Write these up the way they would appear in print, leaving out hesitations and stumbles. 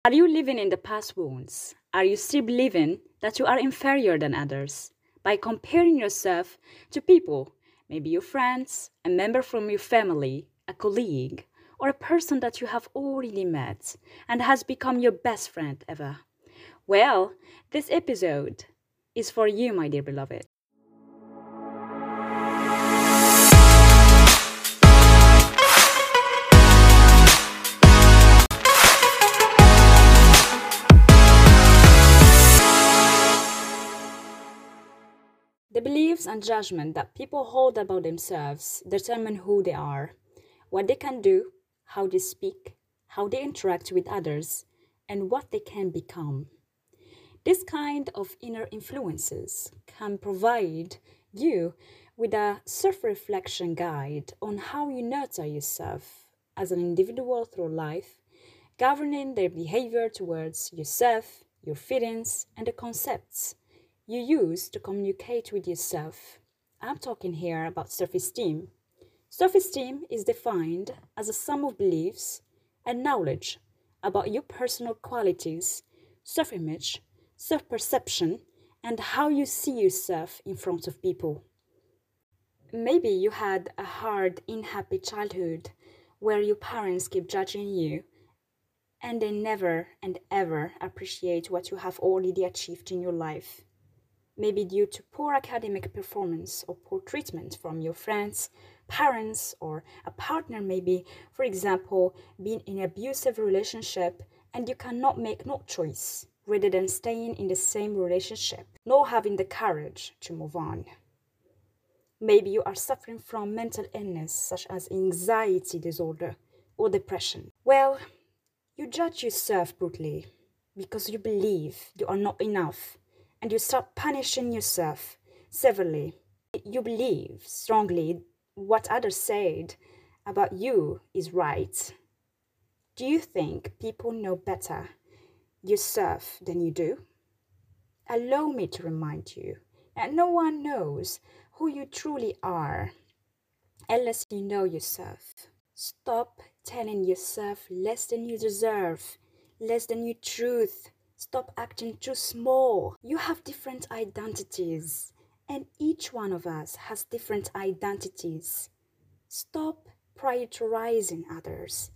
Are you living in the past wounds? Are you still believing that you are inferior than others by comparing yourself to people, maybe your friends, a member from your family, a colleague, or a person that you have already met and has become your best friend ever? Well, this episode is for you, my dear beloved. The beliefs and judgment that people hold about themselves determine who they are, what they can do, how they speak, how they interact with others, and what they can become. This kind of inner influences can provide you with a self-reflection guide on how you nurture yourself as an individual through life, governing their behavior towards yourself, your feelings, and the concepts you use to communicate with yourself. I'm talking here about self-esteem. Self-esteem is defined as a sum of beliefs and knowledge about your personal qualities, self-image, self-perception, and how you see yourself in front of people. Maybe you had a hard, unhappy childhood where your parents keep judging you and they never and ever appreciate what you have already achieved in your life. Maybe due to poor academic performance or poor treatment from your friends, parents, or a partner, maybe, for example, being in an abusive relationship and you cannot make no choice rather than staying in the same relationship, nor having the courage to move on. Maybe you are suffering from mental illness such as anxiety disorder or depression. Well, you judge yourself brutally because you believe you are not enough and you start punishing yourself severely. You believe strongly what others said about you is right. Do you think people know better yourself than you do? Allow me to remind you that no one knows who you truly are unless you know yourself. Stop telling yourself less than you deserve, less than your truth. Stop acting too small. You have different identities, and each one of us has different identities. Stop prioritizing others.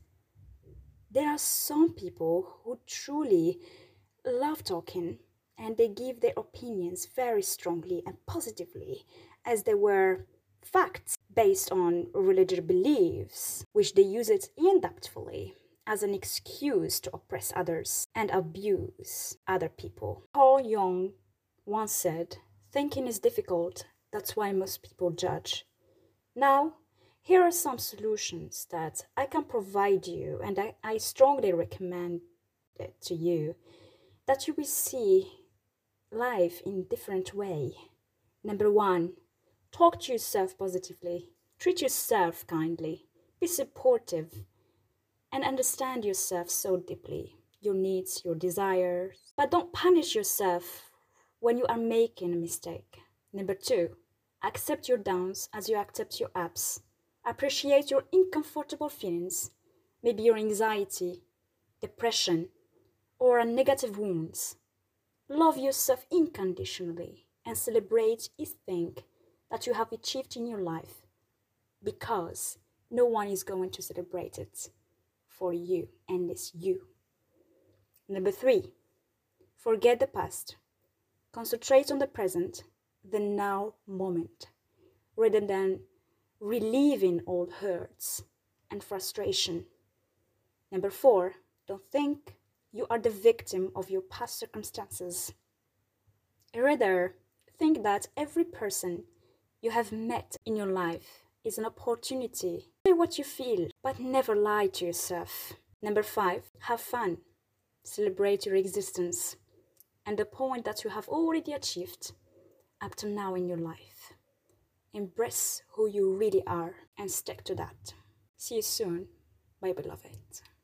There are some people who truly love talking and they give their opinions very strongly and positively as they were facts based on religious beliefs, which they use it in-depthfully as an excuse to oppress others and abuse other people. Carl Jung once said, "Thinking is difficult, that's why most people judge." Now, here are some solutions that I can provide you, and I strongly recommend it to you, that you will see life in a different way. Number one, talk to yourself positively. Treat yourself kindly. Be supportive and understand yourself so deeply, your needs, your desires. But don't punish yourself when you are making a mistake. Number two, accept your downs as you accept your ups. Appreciate your uncomfortable feelings, maybe your anxiety, depression, or negative wounds. Love yourself unconditionally and celebrate each thing that you have achieved in your life because no one is going to celebrate it for you and it's you. Number three, forget the past. Concentrate on the present, the now moment, rather than reliving old hurts and frustration. Number four, don't think you are the victim of your past circumstances. Rather, think that every person you have met in your life is an opportunity. Say what you feel, but never lie to yourself. Number five, have fun. Celebrate your existence and the point that you have already achieved up to now in your life. Embrace who you really are and stick to that. See you soon, my beloved.